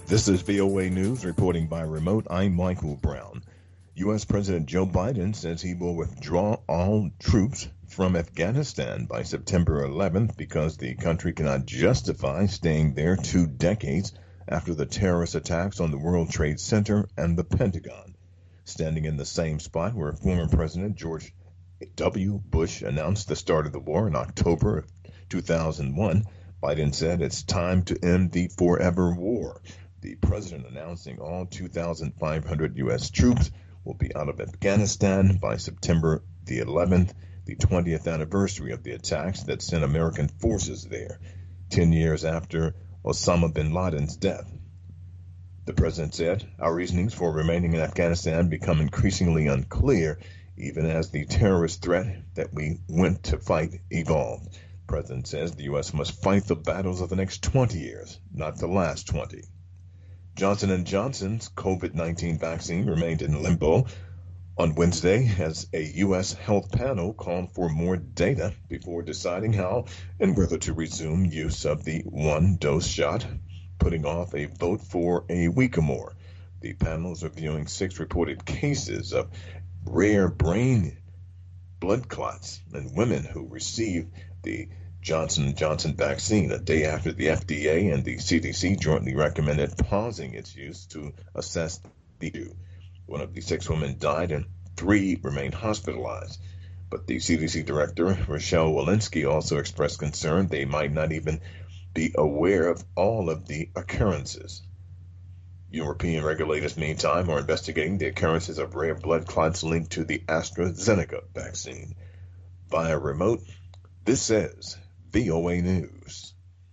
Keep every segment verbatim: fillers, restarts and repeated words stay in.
This is V O A News reporting by remote. I'm Michael Brown. U S. President Joe Biden says he will withdraw all troops from Afghanistan by September eleventh because the country cannot justify staying there two decades after the terrorist attacks on the World Trade Center and the Pentagon. Standing in the same spot where former President George W. Bush announced the start of the war in October of two thousand one, Biden said it's time to end the forever war. The president announcing all two thousand five hundred U S troops will be out of Afghanistan by September the eleventh, the twentieth anniversary of the attacks that sent American forces there, ten years after Osama bin Laden's death. The president said, "Our reasonings for remaining in Afghanistan become increasingly unclear, even as the terrorist threat that we went to fight evolved." The president says the U S must fight the battles of the next twenty years, not the last twenty. Johnson and Johnson's COVID nineteen vaccine remained in limbo on Wednesday as a U S health panel called for more data before deciding how and whether to resume use of the one-dose shot, putting off a vote for a week or more. The panel is reviewing six reported cases of rare brain blood clots in women who received the Johnson and Johnson vaccine a day after the F D A and the C D C jointly recommended pausing its use to assess the issue. One of the six women died and three remain hospitalized. But the C D C director, Rochelle Walensky, also expressed concern they might not even be aware of all of the occurrences. European regulators, meantime, are investigating the occurrences of rare blood clots linked to the AstraZeneca vaccine. Via remote, this is V O A News.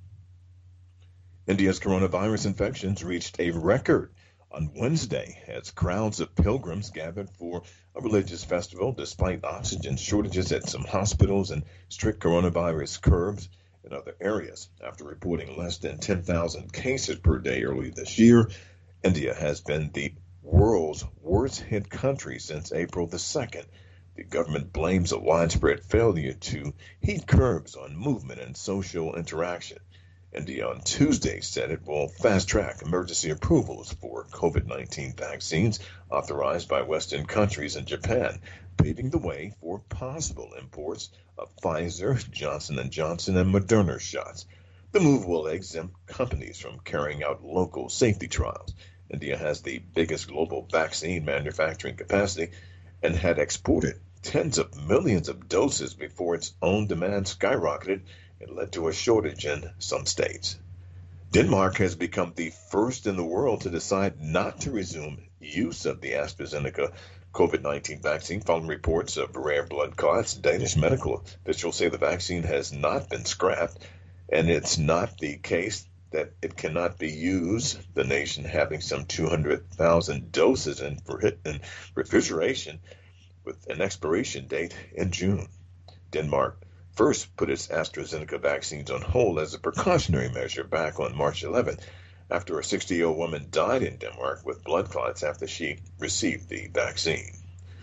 India's coronavirus infections reached a record on Wednesday as crowds of pilgrims gathered for a religious festival despite oxygen shortages at some hospitals and strict coronavirus curbs in other areas. After reporting less than ten thousand cases per day early this year, India has been the world's worst hit country since April the second. The government blames a widespread failure to heed curbs on movement and social interaction. India on Tuesday said it will fast-track emergency approvals for COVID nineteen vaccines authorized by Western countries and Japan, paving the way for possible imports of Pfizer, Johnson and Johnson, and Moderna shots. The move will exempt companies from carrying out local safety trials. India has the biggest global vaccine manufacturing capacity and had exported tens of millions of doses before its own demand skyrocketed and led to a shortage in some states. Denmark has become the first in the world to decide not to resume use of the AstraZeneca COVID nineteen vaccine following reports of rare blood clots. Danish medical officials say the vaccine has not been scrapped, and it's not the case that it cannot be used, the nation having some two hundred thousand doses in, in refrigeration with an expiration date in June. Denmark first put its AstraZeneca vaccines on hold as a precautionary measure back on March eleventh after a sixty-year-old woman died in Denmark with blood clots after she received the vaccine.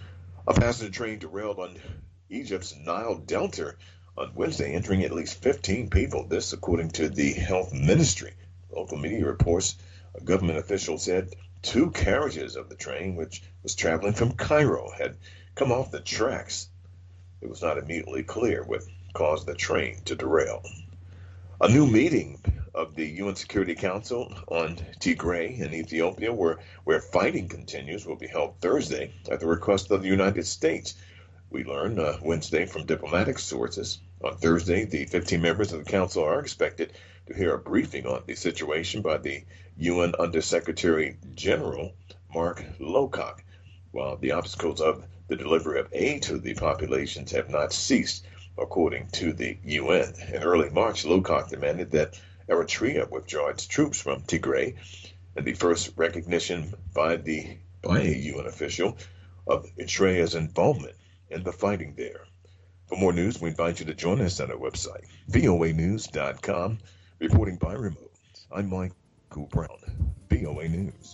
A passenger train derailed on Egypt's Nile Delta on Wednesday, injuring at least fifteen people. This, according to the health ministry. Local media reports a government official said two carriages of the train, which was traveling from Cairo, had come off the tracks. It was not immediately clear what caused the train to derail. A new meeting of the U N Security Council on Tigray in Ethiopia, where, where fighting continues, will be held Thursday at the request of the United States. We learned uh, Wednesday from diplomatic sources. On Thursday, the fifteen members of the council are expected to hear a briefing on the situation by the U N Undersecretary General Mark Lowcock, while the obstacles of the delivery of aid to the populations have not ceased, according to the U N. In early March, Lowcock demanded that Eritrea withdraw its troops from Tigray, and the first recognition by the by a U N official of Eritrea's involvement in the fighting there. For more news, we invite you to join us on our website, V O A news dot com. Reporting by remote, I'm Michael Brown, V O A News.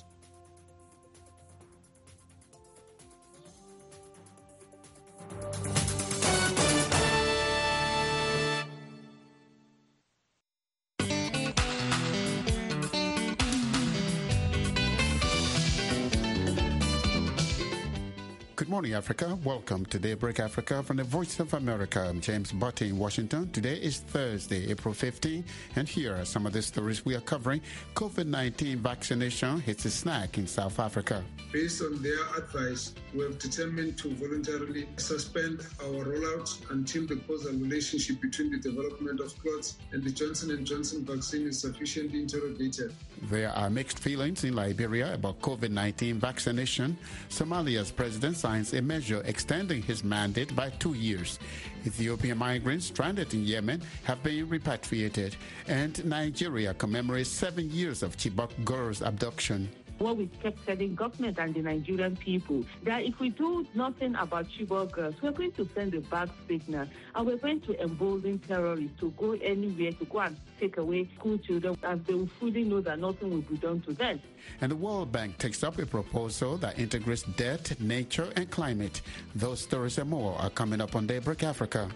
Good morning, Africa. Welcome to Daybreak Africa from the Voice of America. I'm James Butte in Washington. Today is Thursday, April fifteenth, and here are some of the stories we are covering. COVID nineteen vaccination hits a snag in South Africa. Based on their advice, we have determined to voluntarily suspend our rollout until the causal relationship between the development of clots and the Johnson and Johnson vaccine is sufficiently interrogated. There are mixed feelings in Liberia about COVID nineteen vaccination. Somalia's president signs a measure extending his mandate by two years. Ethiopian migrants stranded in Yemen have been repatriated. And Nigeria commemorates seven years of Chibok girls' abduction. What we kept telling government and the Nigerian people, that if we do nothing about Chibok girls, we're going to send a bad signal, and we're going to embolden terrorists to go anywhere, to go and take away school children, as they will fully know that nothing will be done to them. And the World Bank takes up a proposal that integrates debt, nature, and climate. Those stories and more are coming up on Daybreak Africa.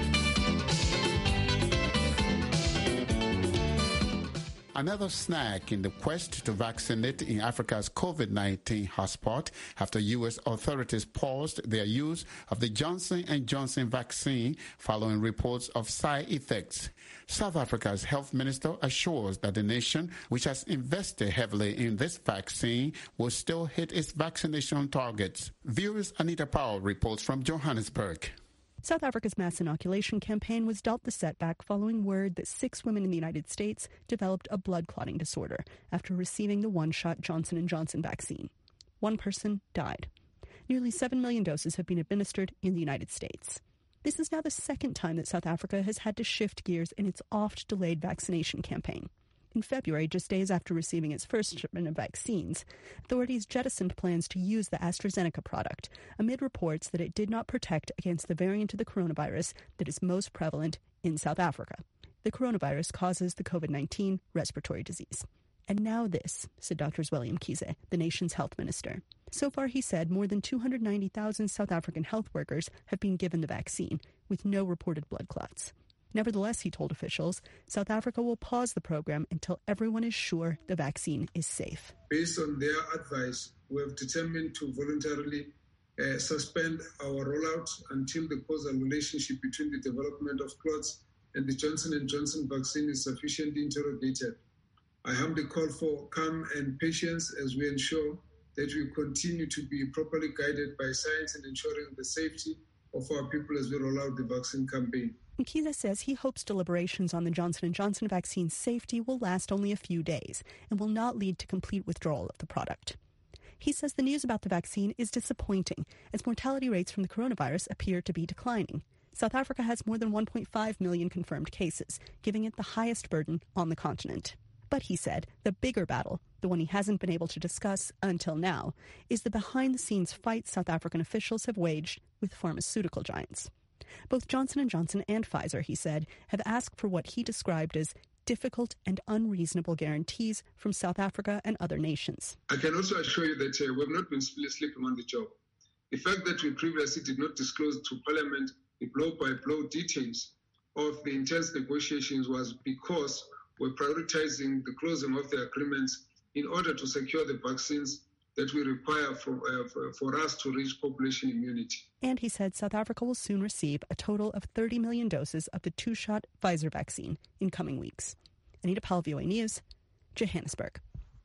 Another snag in the quest to vaccinate in Africa's COVID nineteen hotspot after U S authorities paused their use of the Johnson and Johnson vaccine following reports of side effects. South Africa's health minister assures that the nation, which has invested heavily in this vaccine, will still hit its vaccination targets. Viewers Anita Powell reports from Johannesburg. South Africa's mass inoculation campaign was dealt the setback following word that six women in the United States developed a blood clotting disorder after receiving the one-shot Johnson and Johnson vaccine. One person died. Nearly seven million doses have been administered in the United States. This is now the second time that South Africa has had to shift gears in its oft-delayed vaccination campaign. In February, just days after receiving its first shipment of vaccines, authorities jettisoned plans to use the AstraZeneca product amid reports that it did not protect against the variant of the coronavirus that is most prevalent in South Africa. The coronavirus causes the COVID nineteen respiratory disease. And now this, said Doctor Zweli Mkhize, the nation's health minister. So far, he said, more than two hundred ninety thousand South African health workers have been given the vaccine, with no reported blood clots. Nevertheless, he told officials, South Africa will pause the program until everyone is sure the vaccine is safe. Based on their advice, we have determined to voluntarily uh, suspend our rollout until the causal relationship between the development of clots and the Johnson and Johnson vaccine is sufficiently interrogated. I humbly call for calm and patience as we ensure that we continue to be properly guided by science in ensuring the safety of our people as we roll out the vaccine campaign. Mkhize says he hopes deliberations on the Johnson and Johnson vaccine's safety will last only a few days and will not lead to complete withdrawal of the product. He says the news about the vaccine is disappointing as mortality rates from the coronavirus appear to be declining. South Africa has more than one point five million confirmed cases, giving it the highest burden on the continent. But he said the bigger battle, the one he hasn't been able to discuss until now, is the behind-the-scenes fight South African officials have waged with pharmaceutical giants. Both Johnson and Johnson and Pfizer, he said, have asked for what he described as difficult and unreasonable guarantees from South Africa and other nations. I can also assure you that uh, we have not been sleeping on the job. The fact that we previously did not disclose to Parliament the blow-by-blow details of the intense negotiations was because we're prioritizing the closing of the agreements in order to secure the vaccines that we require for, uh, for, for us to reach population immunity. And he said South Africa will soon receive a total of thirty million doses of the two-shot Pfizer vaccine in coming weeks. Anita Powell, V O A News, Johannesburg.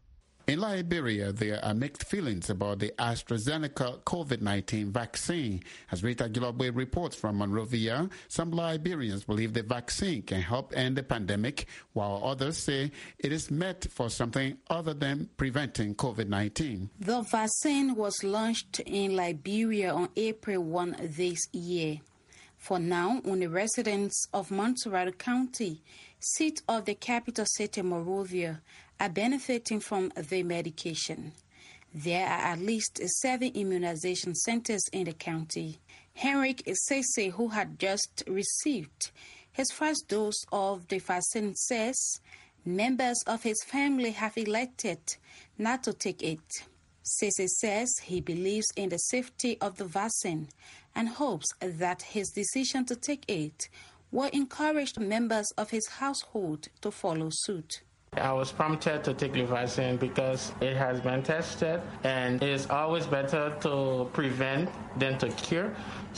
In Liberia, there are mixed feelings about the AstraZeneca COVID nineteen vaccine. As Rita Gilobwe reports from Monrovia, some Liberians believe the vaccine can help end the pandemic, while others say it is meant for something other than preventing COVID nineteen. The vaccine was launched in Liberia on April first this year. For now, only residents of Montserrat County, seat of the capital city Monrovia, are benefiting from the medication. There are at least seven immunization centers in the county. Henrik Sese, who had just received his first dose of the vaccine, says members of his family have elected not to take it. Sese says he believes in the safety of the vaccine and hopes that his decision to take it will encourage members of his household to follow suit. I was prompted to take the vaccine because it has been tested, and it's always better to prevent than to cure.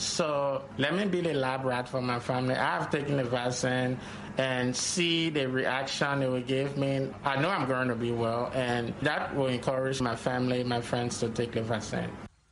So let me be the lab rat for my family. I have taken the vaccine and see the reaction it will give me. I know I'm going to be well, and that will encourage my family, my friends to take the vaccine.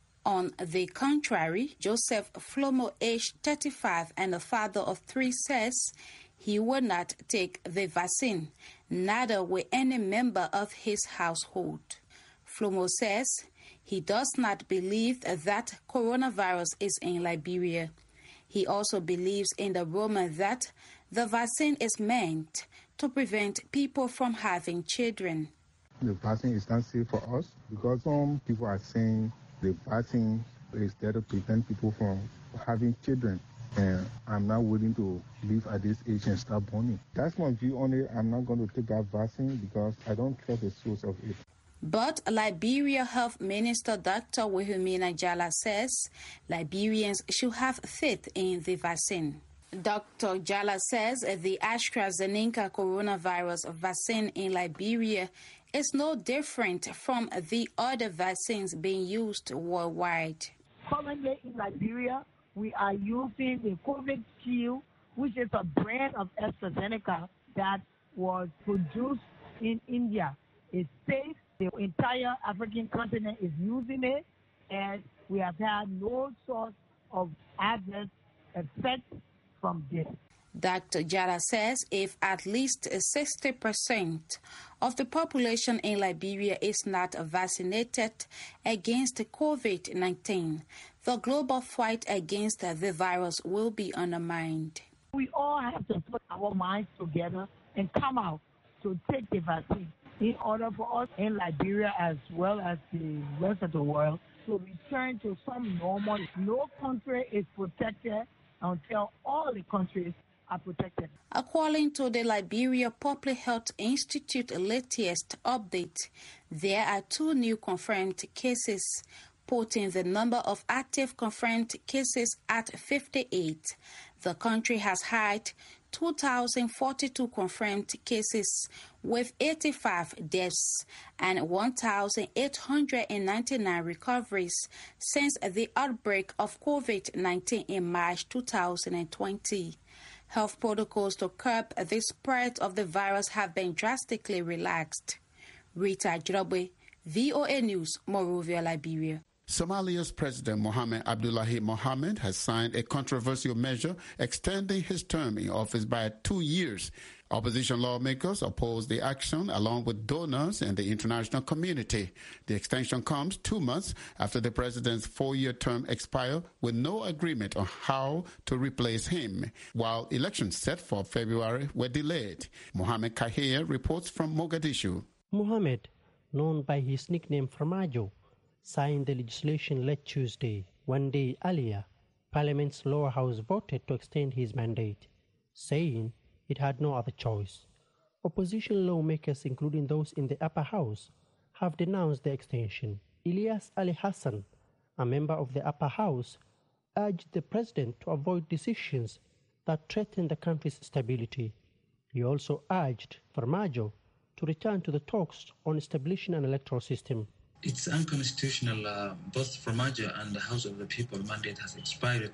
On the contrary, Joseph Flomo, age thirty-five and a father of three, says he will not take the vaccine, neither will any member of his household. Flomo says he does not believe that coronavirus is in Liberia. He also believes in the rumor that the vaccine is meant to prevent people from having children. The vaccine is not safe for us because some people are saying the vaccine is there to prevent people from having children. And I'm not willing to live at this age and start born. That's my view on it. I'm not going to take that vaccine because I don't trust the source of it. But Liberia Health Minister Doctor Wehumina Jala says Liberians should have faith in the vaccine. Doctor Jala says the AstraZeneca coronavirus vaccine in Liberia is no different from the other vaccines being used worldwide. Currently in Liberia, we are using the COVID Shield, which is a brand of AstraZeneca that was produced in India. It's safe. The entire African continent is using it, and we have had no sort of adverse effect from this. Doctor Jara says if at least sixty percent of the population in Liberia is not vaccinated against COVID nineteen, the global fight against the virus will be undermined. We all have to put our minds together and come out to take the vaccine in order for us in Liberia as well as the rest of the world to return to some normal. No country is protected until all the countries are protected. According to the Liberia Public Health Institute latest update, there are two new confirmed cases, putting the number of active confirmed cases at fifty-eight. The country has had two thousand forty-two confirmed cases with eighty-five deaths and one thousand eight hundred ninety-nine recoveries since the outbreak of COVID nineteen in March two thousand twenty. Health protocols to curb the spread of the virus have been drastically relaxed. Rita Jirobwe, V O A News, Monrovia, Liberia. Somalia's President Mohamed Abdullahi Mohamed has signed a controversial measure extending his term in office by two years. Opposition lawmakers oppose the action along with donors and the international community. The extension comes two months after the president's four-year term expired with no agreement on how to replace him, while elections set for February were delayed. Mohamed Kahir reports from Mogadishu. Mohamed, known by his nickname Farmajo, signed the legislation late Tuesday. One day earlier, Parliament's lower house voted to extend his mandate, saying it had no other choice. Opposition lawmakers, including those in the upper house, have denounced the extension. Ilyas Ali Hassan, a member of the upper house, urged the president to avoid decisions that threaten the country's stability. He also urged Farmajo to return to the talks on establishing an electoral system. It's unconstitutional. Uh, both Farmajo and the House of the People mandate has expired.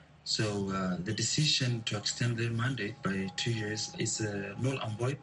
So uh, the decision to extend their mandate by two years is uh, null and void.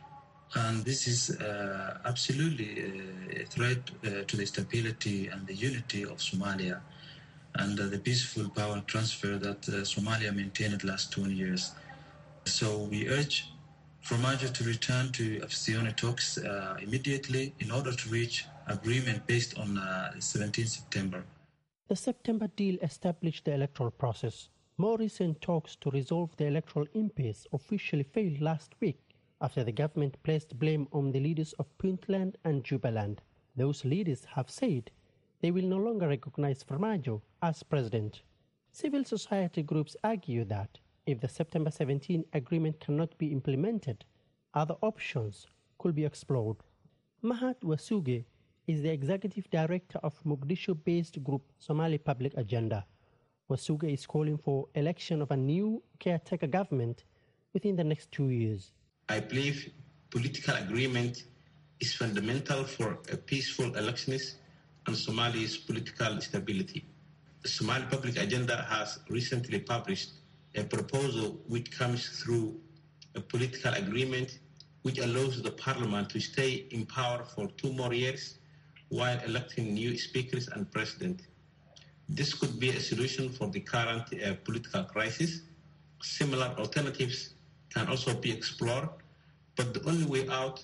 And this is uh, absolutely a threat uh, to the stability and the unity of Somalia and uh, the peaceful power transfer that uh, Somalia maintained the last twenty years. So we urge Farmajo to return to Afsione talks uh, immediately in order to reach agreement based on uh, seventeenth September. The September deal established the electoral process. More recent talks to resolve the electoral impasse officially failed last week after the government placed blame on the leaders of Puntland and Jubaland. Those leaders have said they will no longer recognize Farmajo as president. Civil society groups argue that if the September seventeenth agreement cannot be implemented, other options could be explored. Mahat Wasuge is the executive director of Mogadishu-based group Somali Public Agenda. Wasuge is calling for election of a new caretaker government within the next two years. I believe political agreement is fundamental for a peaceful elections and Somalia's political stability. The Somali Public Agenda has recently published a proposal which comes through a political agreement which allows the parliament to stay in power for two more years while electing new speakers and president. This could be a solution for the current uh, political crisis. Similar alternatives can also be explored, but the only way out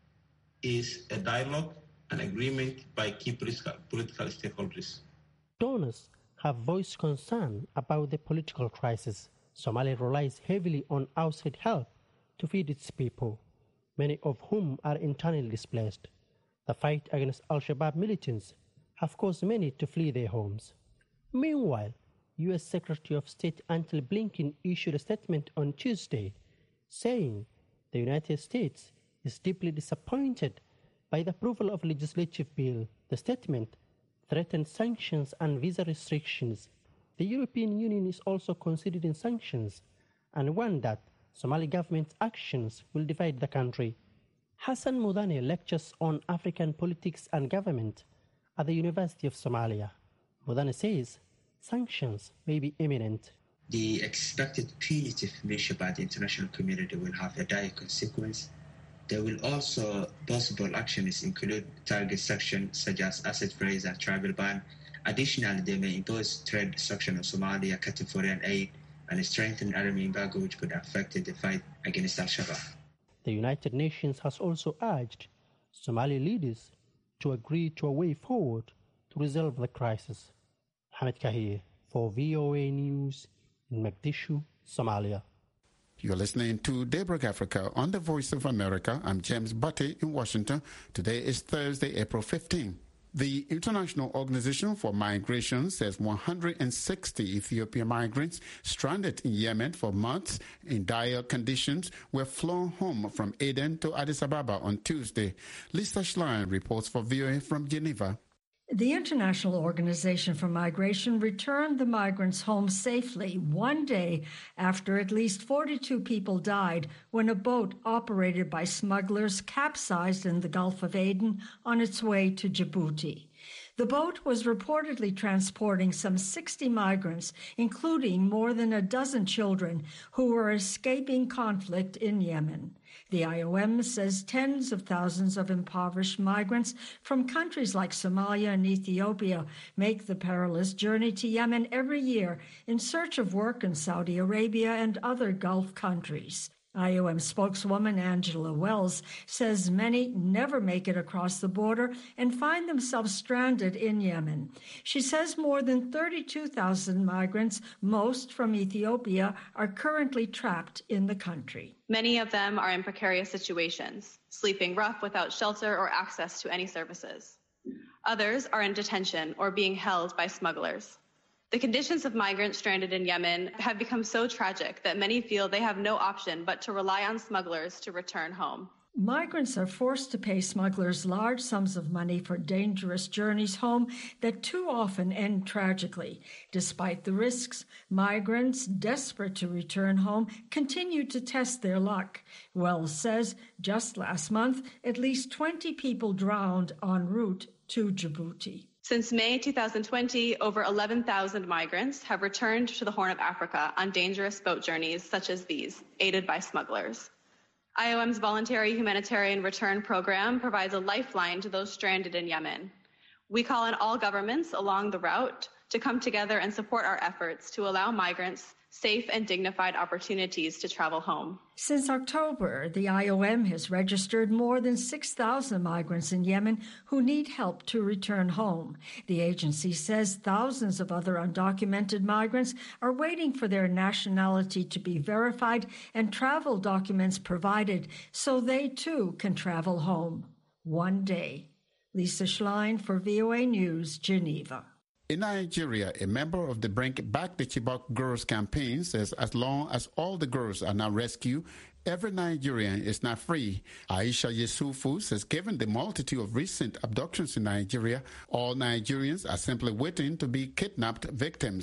is a dialogue and agreement by key political, political stakeholders. Donors have voiced concern about the political crisis. Somalia relies heavily on outside help to feed its people, many of whom are internally displaced. The fight against Al-Shabaab militants have caused many to flee their homes. Meanwhile, U S Secretary of State Antony Blinken issued a statement on Tuesday saying the United States is deeply disappointed by the approval of a legislative bill. The statement threatened sanctions and visa restrictions. The European Union is also considering sanctions and warned that Somali government's actions will divide the country. Hassan Mudane lectures on African politics and government at the University of Somalia. Mudane says sanctions may be imminent. The expected punitive measure by the international community will have a dire consequence. There will also possible actions include target sanctions such as asset freeze and travel ban. Additionally, they may impose trade sanctions on Somalia, cutting foreign aid, and strengthen army embargo, which could affect the fight against Al-Shabaab. The United Nations has also urged Somali leaders to agree to a way forward to resolve the crisis. Hamid Kahir for V O A News in Mogadishu, Somalia. You're listening to Daybreak Africa on the Voice of America. I'm James Butte in Washington. Today is Thursday, April fifteenth. The International Organization for Migration says one hundred sixty Ethiopian migrants stranded in Yemen for months in dire conditions were flown home from Aden to Addis Ababa on Tuesday. Lisa Schlein reports for V O A from Geneva. The International Organization for Migration returned the migrants home safely one day after at least forty-two people died when a boat operated by smugglers capsized in the Gulf of Aden on its way to Djibouti. The boat was reportedly transporting some sixty migrants, including more than a dozen children who were escaping conflict in Yemen. The I O M says tens of thousands of impoverished migrants from countries like Somalia and Ethiopia make the perilous journey to Yemen every year in search of work in Saudi Arabia and other Gulf countries. I O M spokeswoman Angela Wells says many never make it across the border and find themselves stranded in Yemen. She says more than thirty-two thousand migrants, most from Ethiopia, are currently trapped in the country. Many of them are in precarious situations, sleeping rough without shelter or access to any services. Others are in detention or being held by smugglers. The conditions of migrants stranded in Yemen have become so tragic that many feel they have no option but to rely on smugglers to return home. Migrants are forced to pay smugglers large sums of money for dangerous journeys home that too often end tragically. Despite the risks, migrants, desperate to return home, continue to test their luck. Wells says just last month, at least twenty people drowned en route to Djibouti. Since May two thousand twenty, over eleven thousand migrants have returned to the Horn of Africa on dangerous boat journeys such as these, aided by smugglers. I O M's voluntary humanitarian return program provides a lifeline to those stranded in Yemen. We call on all governments along the route to come together and support our efforts to allow migrants safe and dignified opportunities to travel home. Since October, the I O M has registered more than six thousand migrants in Yemen who need help to return home. The agency says thousands of other undocumented migrants are waiting for their nationality to be verified and travel documents provided so they too can travel home one day. Lisa Schlein for V O A News, Geneva. In Nigeria, a member of the Bring Back the Chibok Girls campaign says as long as all the girls are now rescued, every Nigerian is not free. Aisha Yesufu says given the multitude of recent abductions in Nigeria, all Nigerians are simply waiting to be kidnapped victims.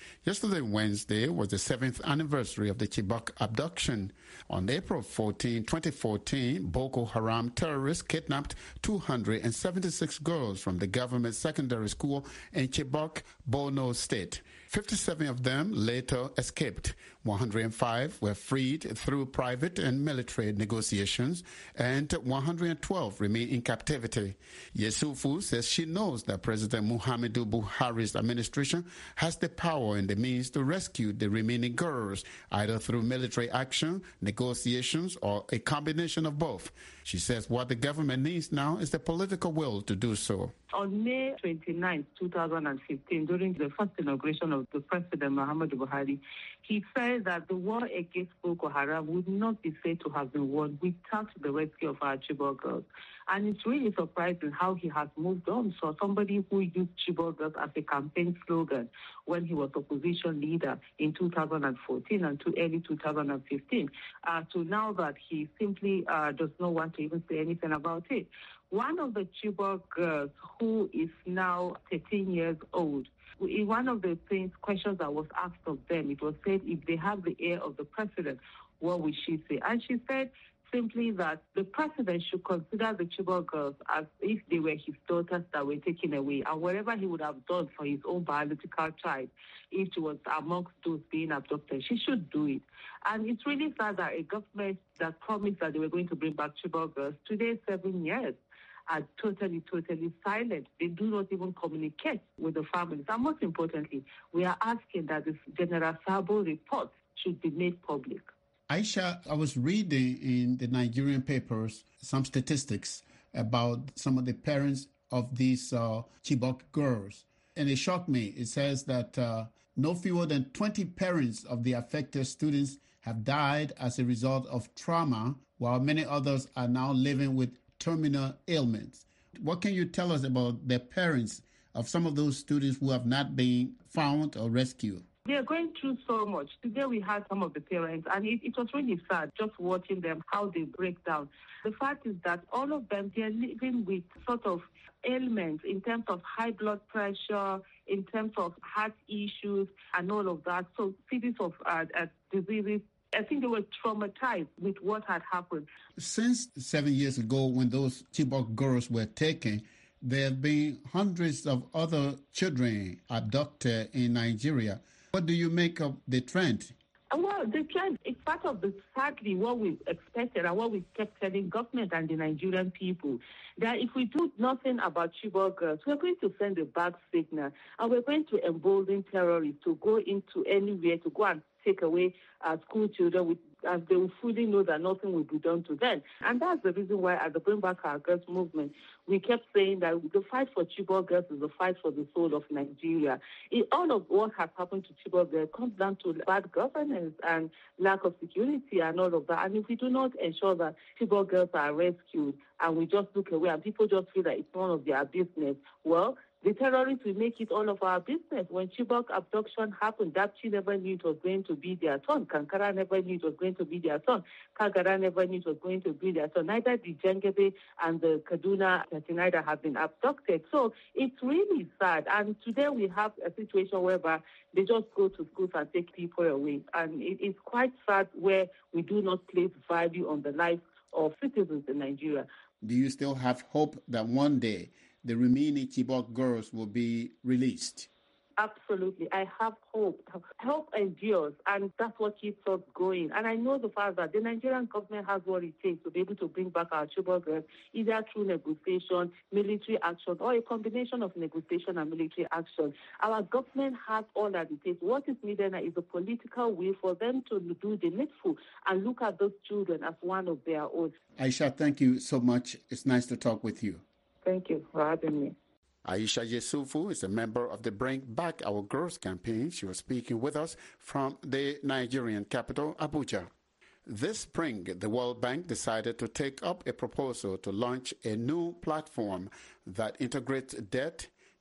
Yesterday, Wednesday, was the seventh anniversary of the Chibok abduction. On April fourteenth, twenty fourteen, Boko Haram terrorists kidnapped two hundred seventy-six girls from the government secondary school in Chibok, Borno State. fifty-seven of them later escaped. one hundred five were freed through private and military negotiations, and one hundred twelve remain in captivity. Yesufu says she knows that President Muhammadu Buhari's administration has the power and the means to rescue the remaining girls, either through military action, negotiations, or a combination of both. She says what the government needs now is the political will to do so. On May twenty-ninth, twenty fifteen, during the first inauguration of the President Muhammadu Buhari, he said that the war against Boko Haram would not be said to have been won without the rescue of our Chibok girls. And it's really surprising how he has moved on. So somebody who used Chibok girls as a campaign slogan when he was opposition leader in two thousand fourteen and to early two thousand fifteen, uh, to now that he simply uh, does not want to even say anything about it. One of the Chibok girls, who is now thirteen years old, in one of the things, questions that was asked of them, it was said if they have the ear of the president, what would she say? And she said simply that the president should consider the Chibok girls as if they were his daughters that were taken away, and whatever he would have done for his own biological child, if she was amongst those being abducted, she should do it. And it's really sad that a government that promised that they were going to bring back Chibok girls, today, seven years, are totally, totally silent. They do not even communicate with the families. And most importantly, we are asking that this General Sabo report should be made public. Aisha, I was reading in the Nigerian papers some statistics about some of the parents of these uh, Chibok girls, and it shocked me. It says that uh, no fewer than twenty parents of the affected students have died as a result of trauma, while many others are now living with terminal ailments. What can you tell us about the parents of some of those students who have not been found or rescued? They are going through so much. Today we had some of the parents, and it, it was really sad just watching them, how they break down. The fact is that all of them, they are living with sort of ailments in terms of high blood pressure, in terms of heart issues, and all of that. So series of uh, uh, diseases. I think they were traumatized with what had happened. Since seven years ago, when those Chibok girls were taken, there have been hundreds of other children abducted in Nigeria. What do you make of the trend? Well, the trend is part of the, sadly, what we expected and what we kept telling government and the Nigerian people, that if we do nothing about Chibok girls, we're going to send a bad signal, and we're going to embolden terrorists to go into anywhere, to go and take away our school children, with, as they will fully know that nothing will be done to them. And that's the reason why, at the Bring Back Our Girls movement, we kept saying that the fight for Chibok girls is the fight for the soul of Nigeria. It, all of what has happened to Chibok girls comes down to bad governance and lack of security and all of that. And if we do not ensure that Chibok girls are rescued and we just look away and people just feel that it's none of their business, well, the terrorists will make it all of our business. When Chibok abduction happened, Dapchi never knew it was going to be their son. Kankara never knew it was going to be their son. Kagara never knew it was going to be their son. Neither the Jengebe and the Kaduna Tatinaida have been abducted. So it's really sad. And today we have a situation whereby they just go to schools and take people away. And it, it's quite sad where we do not place value on the lives of citizens in Nigeria. Do you still have hope that one day the remaining Chibok girls will be released? Absolutely. I have hope. Hope endures, and that's what keeps us going. And I know the fact that the Nigerian government has what it takes to be able to bring back our Chibok girls, either through negotiation, military action, or a combination of negotiation and military action. Our government has all that it takes. What is needed now is a political will for them to do the needful and look at those children as one of their own. Aisha, thank you so much. It's nice to talk with you. Thank you for having me. Aisha Yesufu is a member of the Bring Back Our Girls campaign. She was speaking with us from the Nigerian capital, Abuja. This spring, the World Bank decided to take up a proposal to launch a new platform that integrates debt,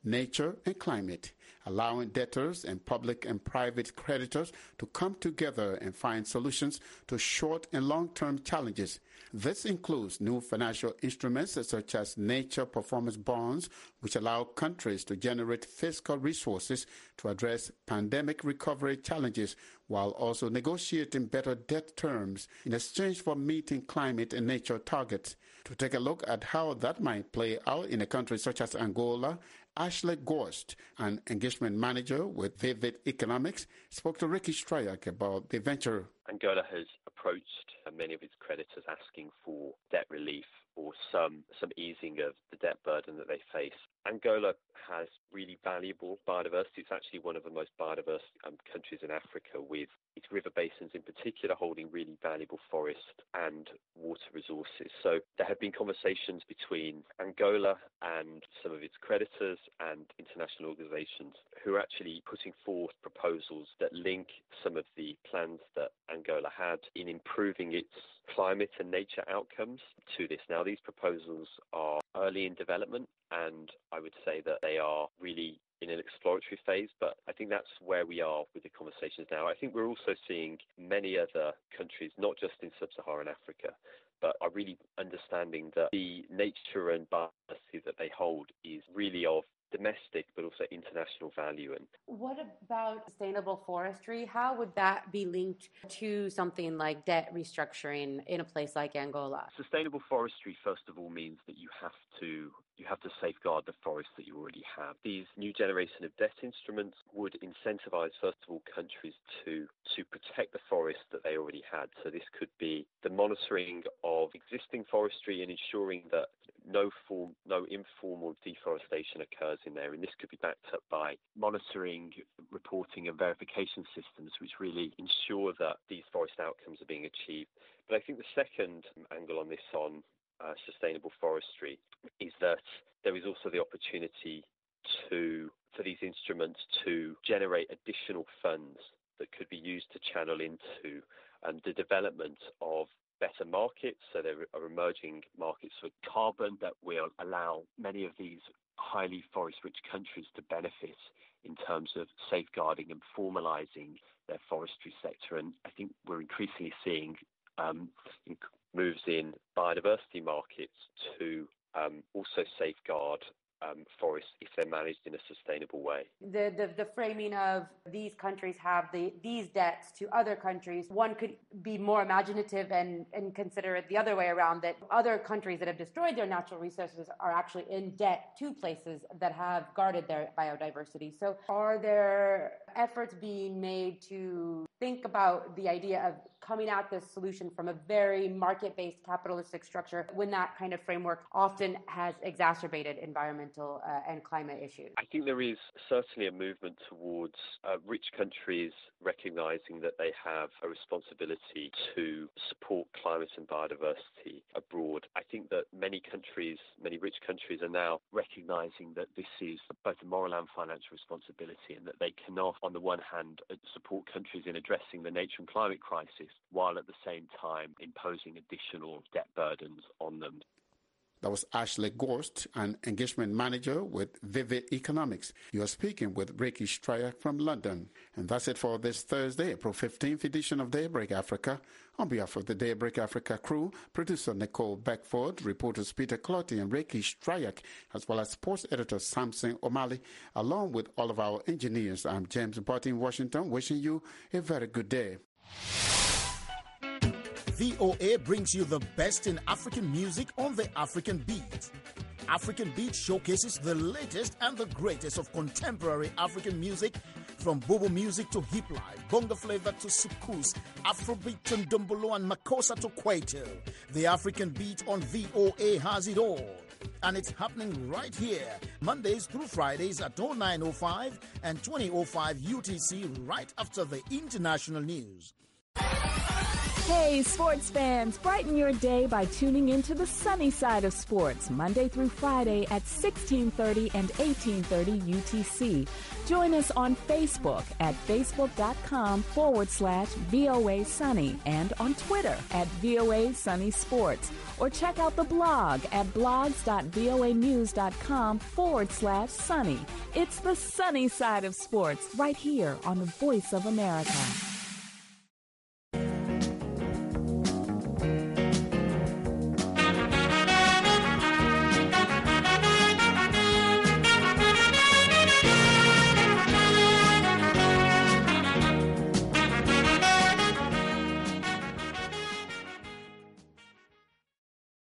nature, and climate, allowing debtors and public and private creditors to come together and find solutions to short and long-term challenges. This includes new financial instruments such as nature performance bonds, which allow countries to generate fiscal resources to address pandemic recovery challenges while also negotiating better debt terms in exchange for meeting climate and nature targets. To take a look at how that might play out in a country such as Angola, Ashley Gorst, an engagement manager with Vivid Economics, spoke to Ricky Stryak about the venture. Angola has approached many of its creditors asking for debt relief or some some easing of the debt burden that they face. Angola has really valuable biodiversity. It's actually one of the most biodiverse um, countries in Africa, with its river basins in particular holding really valuable forest and water resources. So there have been conversations between Angola and some of its creditors and international organizations who are actually putting forth proposals that link some of the plans that Angola had in improving its climate and nature outcomes to this. Now, these proposals are early in development, and I would say that they are really in an exploratory phase, but I think that's where we are with the conversations now. I think we're also seeing many other countries, not just in sub-Saharan Africa, but are really understanding that the nature and biodiversity that they hold is really of domestic but also international value. And what about sustainable forestry? How would that be linked to something like debt restructuring in a place like Angola? Sustainable forestry, first of all, means that you have to you have to safeguard the forests that you already have. These new generation of debt instruments would incentivize, first of all, countries to to protect the forests that they already had. So this could be the monitoring of existing forestry and ensuring that no form, no informal deforestation occurs in there. And this could be backed up by monitoring, reporting and verification systems which really ensure that these forest outcomes are being achieved. But I think the second angle on this on uh, sustainable forestry is that there is also the opportunity to for these instruments to generate additional funds that could be used to channel into um, the development of better markets. So there are emerging markets for carbon that will allow many of these highly forest-rich countries to benefit in terms of safeguarding and formalizing their forestry sector. And I think we're increasingly seeing um, moves in biodiversity markets to um, also safeguard Um, forests if they're managed in a sustainable way. The, the the framing of these countries have the these debts to other countries, one could be more imaginative and, and consider it the other way around, that other countries that have destroyed their natural resources are actually in debt to places that have guarded their biodiversity. So are there efforts being made to think about the idea of coming at this solution from a very market-based capitalistic structure when that kind of framework often has exacerbated environmental uh, and climate issues? I think there is certainly a movement towards uh, rich countries recognizing that they have a responsibility to support climate and biodiversity abroad. I think that many countries, many rich countries are now recognizing that this is both a moral and financial responsibility, and that they cannot, on the one hand, support countries in addressing the nature and climate crisis, while at the same time imposing additional debt burdens on them. That was Ashley Gorst, an engagement manager with Vivid Economics. You are speaking with Ricky Stryak from London. And that's it for this Thursday, April fifteenth edition of Daybreak Africa. On behalf of the Daybreak Africa crew, producer Nicole Beckford, reporters Peter Clotty and Ricky Stryak, as well as sports editor Samson O'Malley, along with all of our engineers, I'm James Bott in Washington, wishing you a very good day. V O A brings you the best in African music on the African Beat. African Beat showcases the latest and the greatest of contemporary African music, from bobo music to hip life, bongo flavor to soukous, Afrobeat to ndombolo and makossa to kwaito. The African Beat on V O A has it all. And it's happening right here, Mondays through Fridays at oh nine oh five and twenty oh five U T C, right after the international news. Hey, sports fans, brighten your day by tuning into the sunny side of sports, Monday through Friday at sixteen thirty and eighteen thirty U T C. Join us on Facebook at facebook.com forward slash VOA Sunny and on Twitter at VOA Sunny Sports. Or check out the blog at blogs.voanews.com forward slash sunny. It's the sunny side of sports right here on the Voice of America.